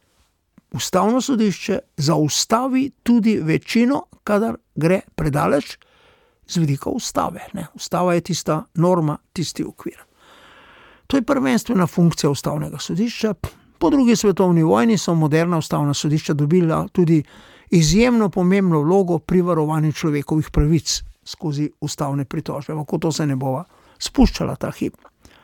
ustavno sodišče zaustavi tudi večino, kadar gre predaleč, z vidika ustave. Ne? Ustava je tista norma, tisti okvir. To je prvenstvena funkcija ustavnega sodišča. Po drugi svetovni vojni so moderna ustavna sodišča dobila tudi izjemno pomembno vlogo pri varovanju človekovih pravic skozi ustavne pritožbe. Kako to se ne bova spuščala ta hip.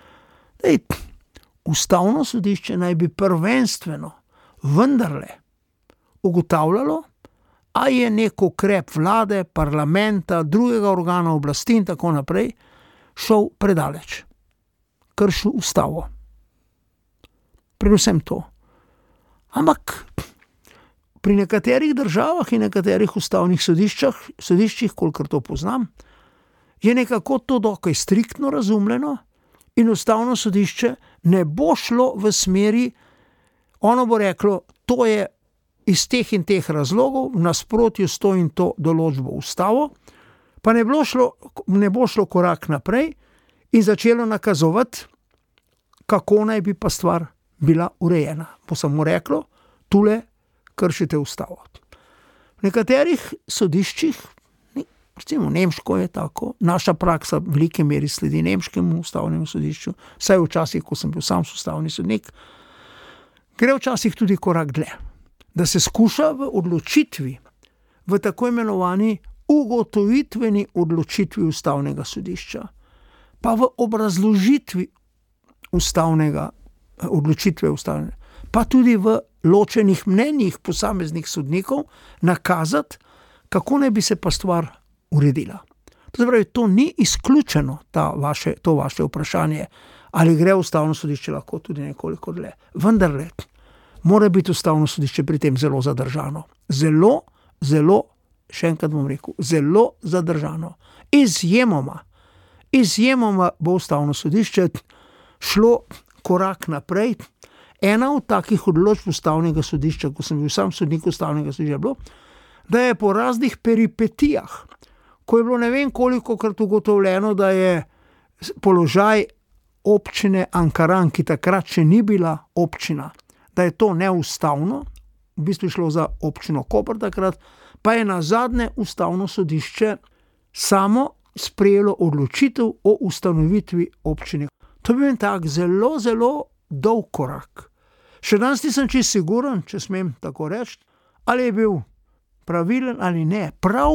Ustavno sodišče naj bi prvenstveno vendarle ugotavljalo, a je nek ukrep vlade, parlamenta, drugega organa oblasti in tako naprej šel predaleč. Kršil ustavo. Predvsem to. Ampak pri nekaterih državah in nekaterih ustavnih sodiščih, kolikor to poznam, je nekako to dokaj striktno razumljeno in ustavno sodišče ne bo šlo v smeri, ono bo reklo, to je iz teh in teh razlogov, v nasprotju s to in to določbo ustavo, pa ne bo šlo korak naprej in začelo nakazovati, kako naj bi pa stvar bila urejena. Bo samo reklo, tule kršite ustavo. V nekaterih sodiščih, recimo nemško je tako, naša praksa v veliki meri sledi nemškemu ustavnemu sodišču, saj včasih, ko sem bil sam ustavni sodnik, gre včasih tudi korak dlje. Da se skuša v odločitvi, v tako imenovani ugotovitveni odločitvi ustavnega sodišča, pa v obrazložitvi odločitve ustavnega, pa tudi v ločenih mnenjih posameznih sodnikov nakazati, kako naj bi se pa stvar uredila. To se pravi, to ni izključeno, to vaše vprašanje, ali gre ustavno sodišče lahko tudi nekoliko dlje. Vendarle, mora biti ustavno sodišče pri tem zelo zadržano. Zelo, še enkrat bom rekel, zelo zadržano. Izjemoma bo ustavno sodišče šlo korak naprej. Ena od takih odločb ustavnega sodišča, ko sem bil sam sodnik ustavnega sodišča, bilo, da je po raznih peripetijah, ko je bilo ne vem kolikokrat ugotovljeno, da je položaj občine Ankaran, ki takrat še ni bila občina, da je to neustavno, v bistvu šlo za občino Koper takrat, pa je nazadnje ustavno sodišče samo sprejelo odločitev o ustanovitvi občine. To bi bil tak zelo dolg korak. Še danes nisem čisto siguren, če smem tako reči, ali je bil pravilen ali ne.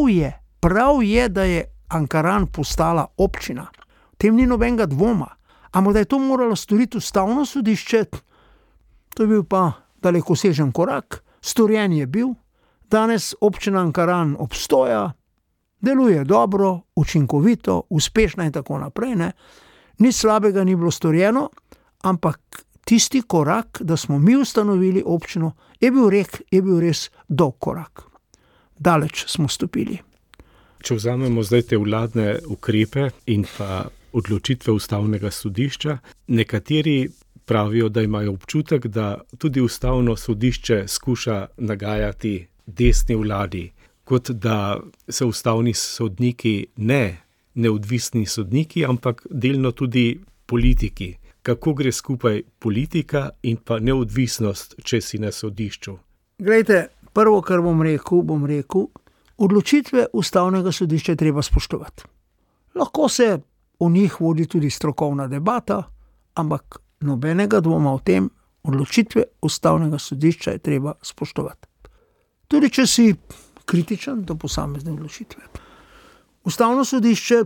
Prav je, da je Ankaran postala občina. V tem ni nobenega dvoma. Ampak da je to moralo storiti ustavno sodišče, to je bil pa dalekosežen korak. Storjen je bil. Danes občina Ankaran obstoja, deluje dobro, učinkovito, uspešna in tako naprej. Ne? Nič slabega ni bilo storjeno, ampak tisti korak, da smo mi ustanovili občino, je bil res dolg korak. Daleč smo stopili. Če vzamemo zdaj te vladne ukrepe in pa odločitve ustavnega sodišča, nekateri pravijo, da imajo občutek, da tudi ustavno sodišče skuša nagajati desni vladi, kot da so ustavni sodniki neodvisni sodniki, ampak delno tudi politiki. Kako gre skupaj politika in pa neodvisnost, če si na sodišču? Glejte, prvo, kar bom rekel, odločitve ustavnega sodišča je treba spoštovati. Lahko se o njih vodi tudi strokovna debata, ampak nobenega dvoma o tem, odločitve ustavnega sodišča je treba spoštovati. Tudi če si kritičen do posamezne odločitve. Ustavno sodišče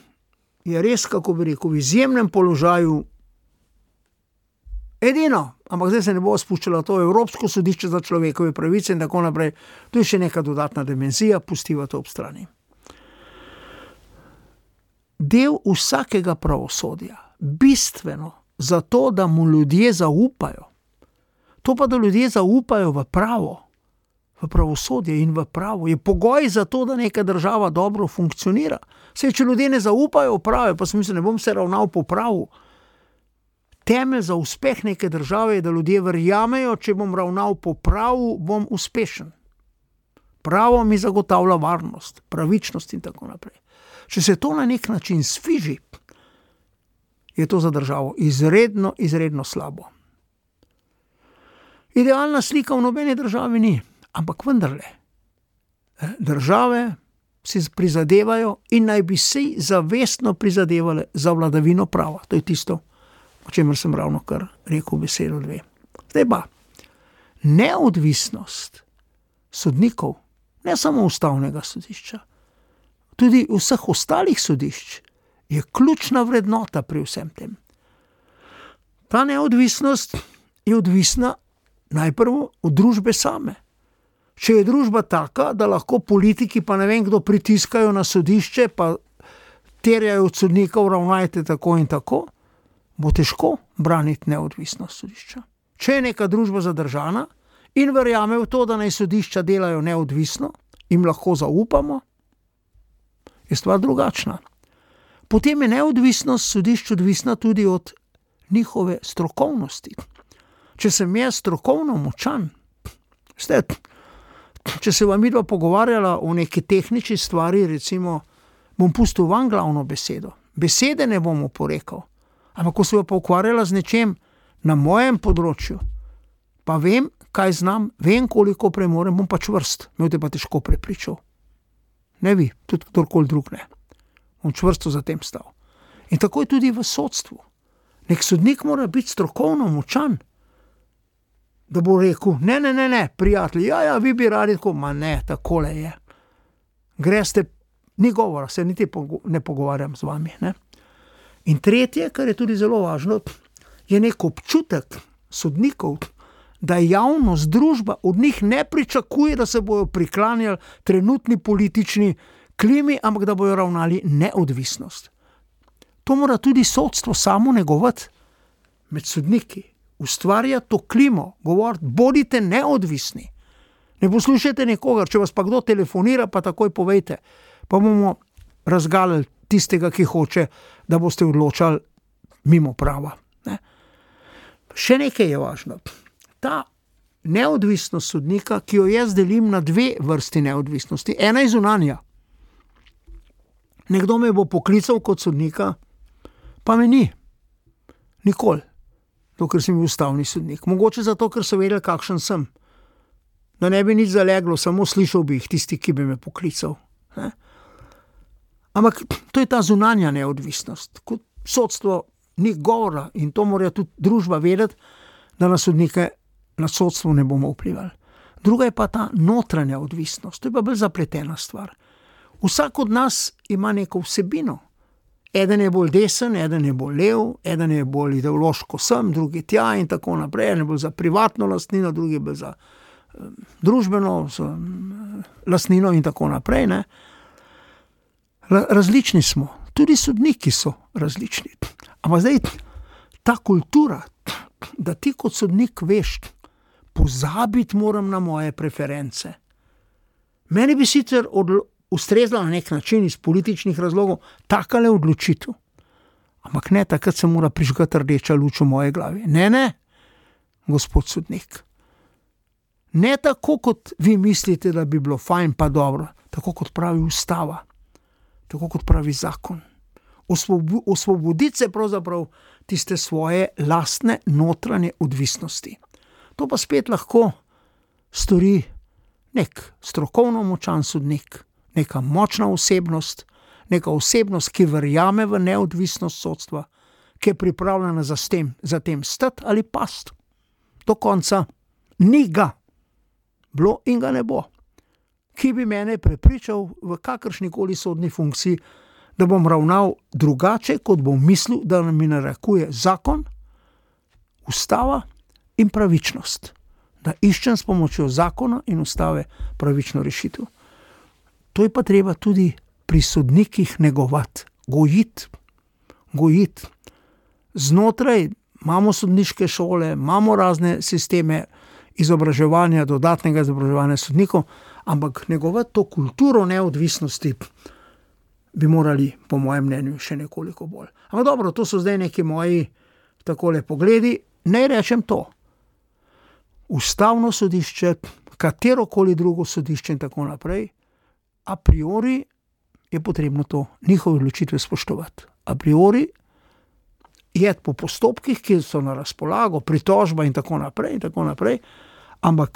je res, kako bi rekel, v izjemnem položaju. Edino, ampak zdaj se ne bo spuščalo to Evropsko sodišče za človekove pravice in tako naprej. To je še neka dodatna dimenzija, pustiva to ob strani. Del vsakega pravosodja, bistveno za to, da mu ljudje zaupajo, to pa, da ljudje zaupajo v pravo, v pravosodje in v pravo, je pogoj za to, da neka država dobro funkcionira. Saj, če ljudje ne zaupajo v pravo, pa sem mislil, ne bom se ravnal po pravu. Temelj za uspeh neke države je, da ljudje verjamejo, če bom ravnal po pravu, bom uspešen. Pravo mi zagotavlja varnost, pravičnost in tako naprej. Če se to na nek način sfiži, je to za državo izredno slabo. Idealna slika v nobeni državi ni, ampak vendarle. Države si prizadevajo in naj bi si zavestno prizadevale za vladavino prava. To je tisto, o čemer sem ravnokar rekel besedo dve. Zdaj pa, neodvisnost sodnikov, ne samo ustavnega sodišča, tudi vseh ostalih sodišč, je ključna vrednota pri vsem tem. Ta neodvisnost je odvisna najprej od družbe same. Če je družba taka, da lahko politiki pa ne vem kdo pritiskajo na sodišče, pa terjajo od sodnikov, ravnajte tako in tako, bo težko braniti neodvisnost sodišča. Če je neka družba zadržana in verjame v to, da naj sodišča delajo neodvisno, jim lahko zaupamo, je stvar drugačna. Potem je neodvisnost sodišč odvisna tudi od njihove strokovnosti. Če sem jaz strokovno močan, če se vam midva pogovarjala o neki tehnični stvari, recimo, bom pustil vam glavno besedo. Besede ne bom oporekal. Ampak ko se pa ukvarjala z nečem na mojem področju, pa vem, kaj znam, vem, koliko premorem, bom pa čvrst. Me te pa težko prepričal. Ne vi, tudi kdorkoli drug ne. Bom čvrsto za tem stal. In tako je tudi v sodstvu. Nek sodnik mora biti strokovno močan, da bo rekel, ne, prijatelji, ja, vi bi radi tako, ma ne, takole je. Greste, ni govora, se niti ne pogovarjam z vami, ne. In tretje, kar je tudi zelo važno, je nek občutek sodnikov, da družba od njih ne pričakuje, da se bojo priklanjali trenutni politični klimi, ampak da bojo ravnali neodvisnost. To mora tudi sodstvo samo negovati med sodniki. Ustvarjati to klimo, govoriti, bodite neodvisni. Ne poslušajte nikogar, če vas pa kdo telefonira, pa takoj povejte, pa bomo razgalili tistega, ki hoče, da boste odločali mimo prava. Ne? Še nekaj je važno. Ta neodvisnost sodnika, ki jo jaz delim na dve vrsti neodvisnosti. Ena je zunanja. Nekdo me bo poklical kot sodnika, pa me ni. Nikoli. Dokler sem bil ustavni sodnik. Mogoče zato, ker so vedeli, kakšen sem. Da ne bi nič zaleglo, samo slišal bi jih tisti, ki bi me poklical. Ne? Ampak to je ta zunanja neodvisnost. Kot sodstvo ni govora in to mora tudi družba vedeti, da na sodnike, na sodstvo ne bomo vplivali. Druga je pa ta notranja odvisnost. To je pa bolj zapletena stvar. Vsak od nas ima neko vsebino. Eden je bolj desen, eden je bolj lev, eden je bolj ideološko sem, drugi tja in tako naprej. Eden je bolj za privatno lastnino, drugi bolj za družbeno lastnino in tako naprej. Ne? Različni smo. Tudi sodniki so različni. Ampak zdaj ta kultura, da ti kot sodnik veš, pozabiti moram na moje preference. Meni bi sicer ustrezala na nek način iz političnih razlogov takale odločitev. Ampak ne, takrat se mora prižgati rdeča luč v moje glavi. Ne, gospod sodnik. Ne tako, kot vi mislite, da bi bilo fajn pa dobro. Tako, kot pravi ustava. Tako, kot pravi zakon. Osvoboditi se pravzaprav tiste svoje lastne notranje odvisnosti. To pa spet lahko stori nek strokovno močan sodnik, neka močna osebnost, neka osebnost, ki verjame v neodvisnost sodstva, ki je pripravljena za tem stati ali past. Do konca ni ga bilo in ga ne bo. Ki bi mene prepričal v kakršnikoli sodni funkciji, da bom ravnal drugače, kot bom mislil, da mi narekuje zakon, ustava in pravičnost. Da iščem s pomočjo zakona in ustave pravično rešitev. To je pa treba tudi pri sodnikih negovati, gojiti. Znotraj imamo sodniške šole, imamo razne sisteme izobraževanja, dodatnega izobraževanja sodnikov, ampak negovati to kulturo neodvisnosti bi morali, po mojem mnenju, še nekoliko bolj. Ampak dobro, to so zdaj neki moji takole pogledi. Naj rečem to. Ustavno sodišče, katerokoli drugo sodišče in tako naprej, a priori je potrebno to njihove odločitve spoštovati. A priori je po postopkih, ki so na razpolago, pritožba in tako naprej, ampak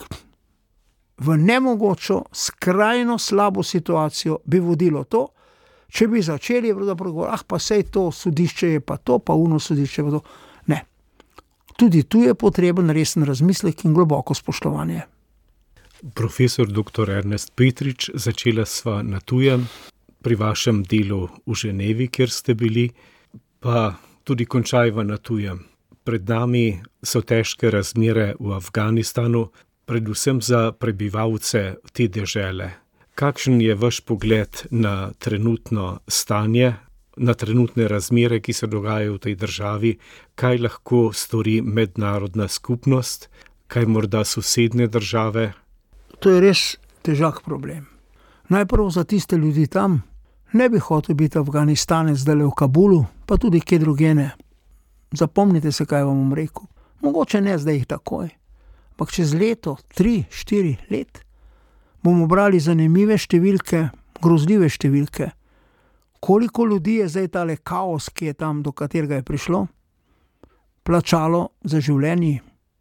v nemogočo, skrajno slabo situacijo bi vodilo to, če bi začeli pa sej to sodišče je pa to, pa uno sodišče je pa to. Ne. Tudi tu je potreben resen razmislek in globoko spoštovanje. Profesor dr. Ernest Petrič, začela sva na tujem, pri vašem delu v Ženevi, kjer ste bili, pa tudi končajva na tujem. Pred nami so težke razmere v Afganistanu, predvsem za prebivalce te dežele. Kakšen je vaš pogled na trenutno stanje, na trenutne razmere, ki se dogajajo v tej državi? Kaj lahko stori mednarodna skupnost? Kaj morda sosednje države? To je res težak problem. Najprej za tiste ljudi tam. Ne bi hotel biti Afganistanec zdaj v Kabulu, pa tudi kje drugje ne. Zapomnite se, kaj vam bom rekel. Mogoče ne zdaj takoj, ampak čez leto, 3, 4 let, bomo brali zanimive številke, grozljive številke. Koliko ljudi je zdaj tale kaos, ki je tam, do katerega je prišlo, plačalo za življenje?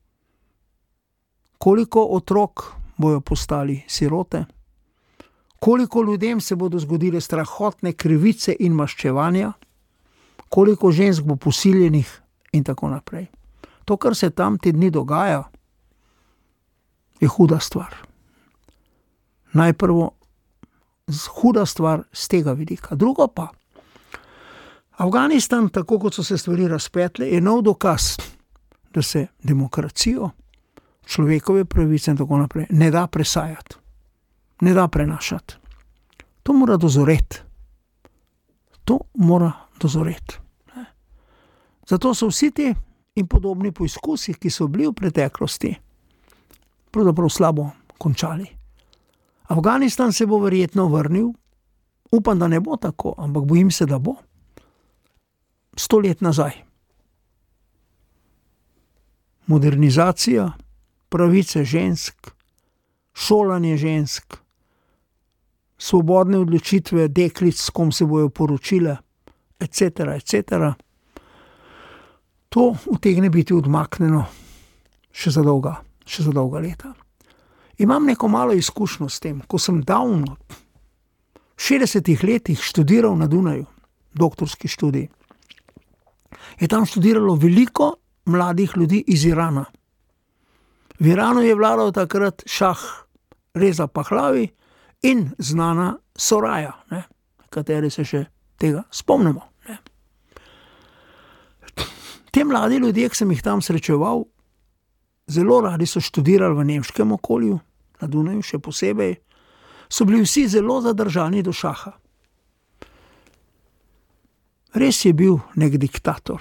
Koliko otrok bojo postali sirote? Koliko ljudem se bodo zgodile strahotne krivice in maščevanja? Koliko žensk bo posiljenih in tako naprej? To, kar se tam te dni dogaja, je huda stvar. Najprvo huda stvar z tega vidika. Drugo pa, Afganistan, tako kot so se stvari razpetle, je nov dokaz, da se demokracijo, človekove pravice in tako naprej ne da presajati, ne da prenašati. To mora dozoreti. Zato so vsi ti in podobni poizkusi, ki so bili v preteklosti, pravzaprav slabo končali. Afganistan se bo verjetno vrnil, upam, da ne bo tako, ampak bojim se, da bo 100 let nazaj. Modernizacija, pravice žensk, šolanje žensk, svobodne odločitve deklic, s kom se bojo poročile, etc. To utegne biti odmaknjeno še za dolga leta. Imam neko malo izkušnjo s tem, ko sem davno, v 60 letih študiral na Dunaju, doktorski študij. Je tam študiralo veliko mladih ljudi iz Irana. V Iranu je vladal takrat šah Reza Pahlavi in znana Soraja, kateri se še tega spomnimo. Te mladi ljudje, ki sem jih tam srečeval, zelo radi so študirali v nemškem okolju, na Dunaju še posebej, so bili vsi zelo zadržani do šaha. Res je bil nek diktator.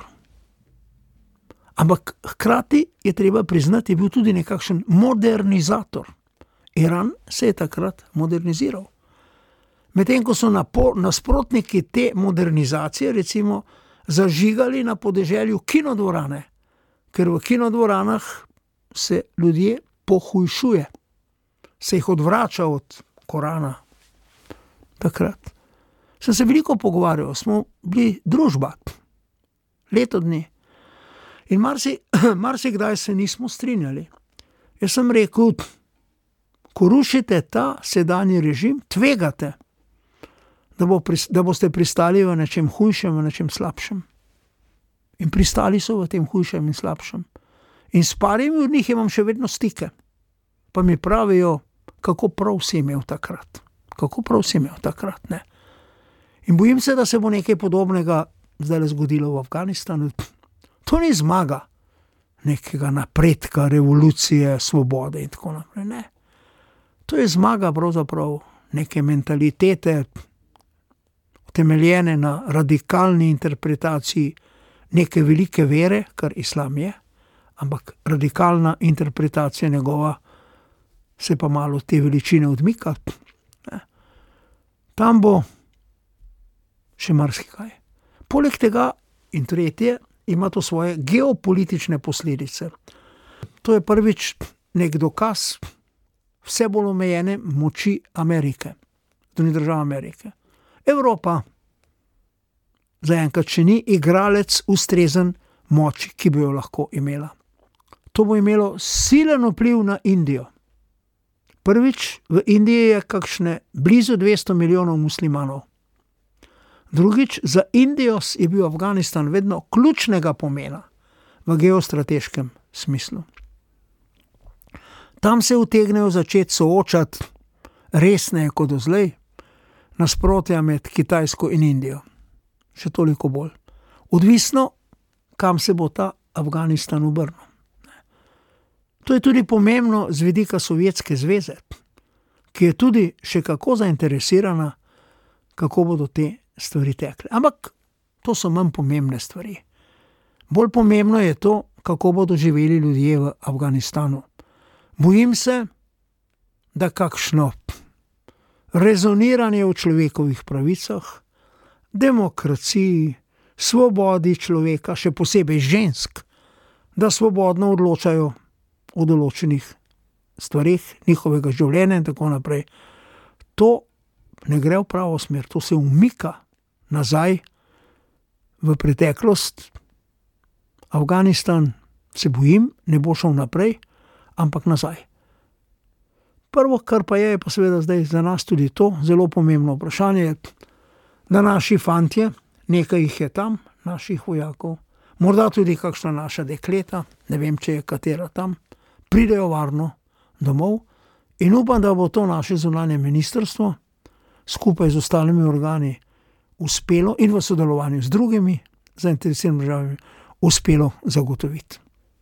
Ampak hkrati je treba priznati, je bil tudi nekakšen modernizator. Iran se je takrat moderniziral. Medtem ko so nasprotniki te modernizacije, recimo, zažigali na podeželju kinodvorane, ker v kinodvoranah se ljudje pohujšuje, se jih odvrača od Korana. Takrat sem se veliko pogovarjal, smo bili družba, leto dni. In marsikdaj se nismo strinjali. Jaz sem rekel, ko rušite ta sedanji režim, tvegate, da boste pristali v nečem hujšem, v nečem slabšem. In pristali so v tem hujšem in slabšem. In s parimi od njih imam še vedno stike. Pa mi pravijo, kako prav si imel takrat. Ne? In bojim se, da se bo nekaj podobnega zdaj zgodilo v Afganistanu. To ni zmaga nekega napredka, revolucije, svobode in tako naprej. Ne. To je zmaga pravzaprav neke mentalitete, utemeljene na radikalni interpretaciji neke velike vere, kar islam je, ampak radikalna interpretacija njegova se pa malo te veličine odmika. Ne. Tam bo še marsikaj. Poleg tega in tretje, ima to svoje geopolitične posledice. To je prvič nek dokaz vse bolj omejene moči Amerike, Združenih držav Amerike. Evropa zaenkrat še ni igralec ustrezen moči, ki bi jo lahko imela. To bo imelo silen vpliv na Indijo. Prvič, v Indiji je kakšne blizu 200 milijonov muslimanov. Drugič, za Indijo je bil Afganistan vedno ključnega pomena v geostrateškem smislu. Tam se utegnejo začeti soočati resneje kot doslej nasprotja med Kitajsko in Indijo. Še toliko bolj. Odvisno, kam se bo ta Afganistan obrnil. To je tudi pomembno z vidika Sovjetske zveze, ki je tudi še kako zainteresirana, kako bodo te stvari tekle. Ampak to so manj pomembne stvari. Bolj pomembno je to, kako bodo živeli ljudje v Afganistanu. Bojim se, da kakšno rezoniranje o človekovih pravicah, demokraciji, svobodi človeka, še posebej žensk, da svobodno odločajo o določenih stvarih njihovega življenja in tako naprej. To ne gre v pravo smer, to se umika nazaj v preteklost. Afganistan, se bojim, ne bo šel naprej, ampak nazaj. Prvo, kar pa je pa seveda zdaj za nas tudi to zelo pomembno vprašanje, da naši fantje, nekaj jih je tam, naših vojakov, morda tudi kakšna naša dekleta, ne vem, če je katera tam, pridejo varno domov in upam, da bo to naše zunanje ministrstvo skupaj z ostalimi organi uspelo in v sodelovanju z drugimi zainteresiranimi državami uspelo zagotoviti.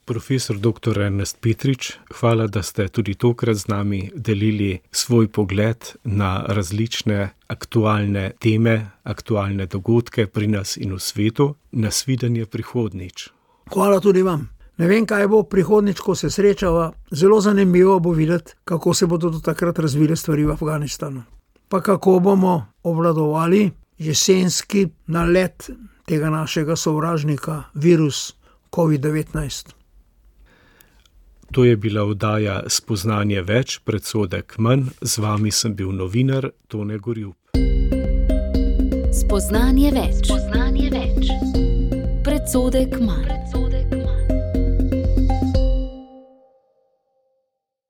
Profesor dr. Ernest Petrič, hvala, da ste tudi tokrat z nami delili svoj pogled na različne aktualne teme, aktualne dogodke pri nas in v svetu. Nasvidenje prihodnjič. Hvala tudi vam. Ne vem, kaj bo prihodnjič, ko se srečava. Zelo zanimivo bo videti, kako se bodo do takrat razvile stvari v Afganistanu. Pa kako bomo obvladovali jesenski nalet tega našega sovražnika, virus COVID-19. To je bila oddaja Spoznanje več, predsodek manj. Z vami sem bil novinar Tone Gorjup. Spoznanje več. Predsodek manj.